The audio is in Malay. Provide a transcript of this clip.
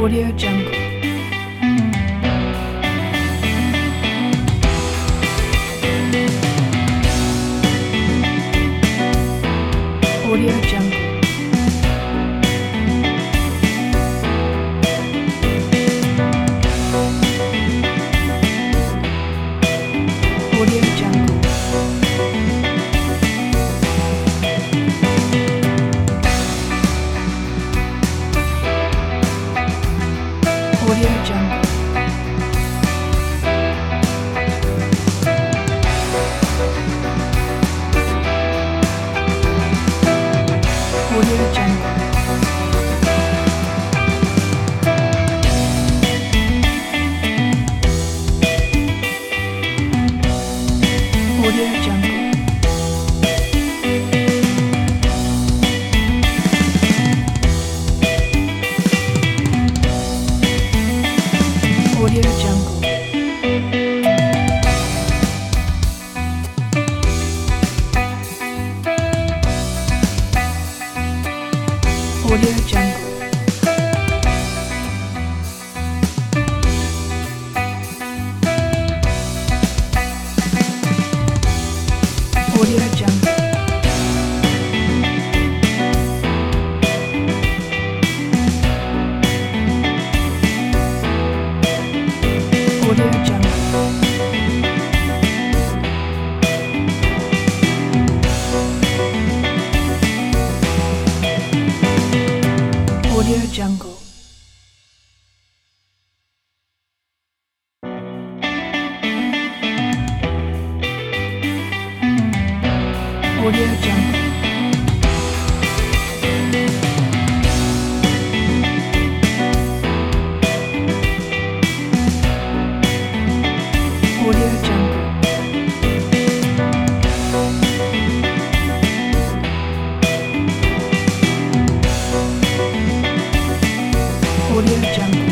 Audio Jungle. Audio Jungle. Audio Jungle. Audio Jungle. Audio Jungle. Audio Jungle. Audio Jungle. Audio Jungle. Audio Jungle. Audio Jungle. Audio Jungle. Audio Jungle. Audio Jungle. Audio Jungle.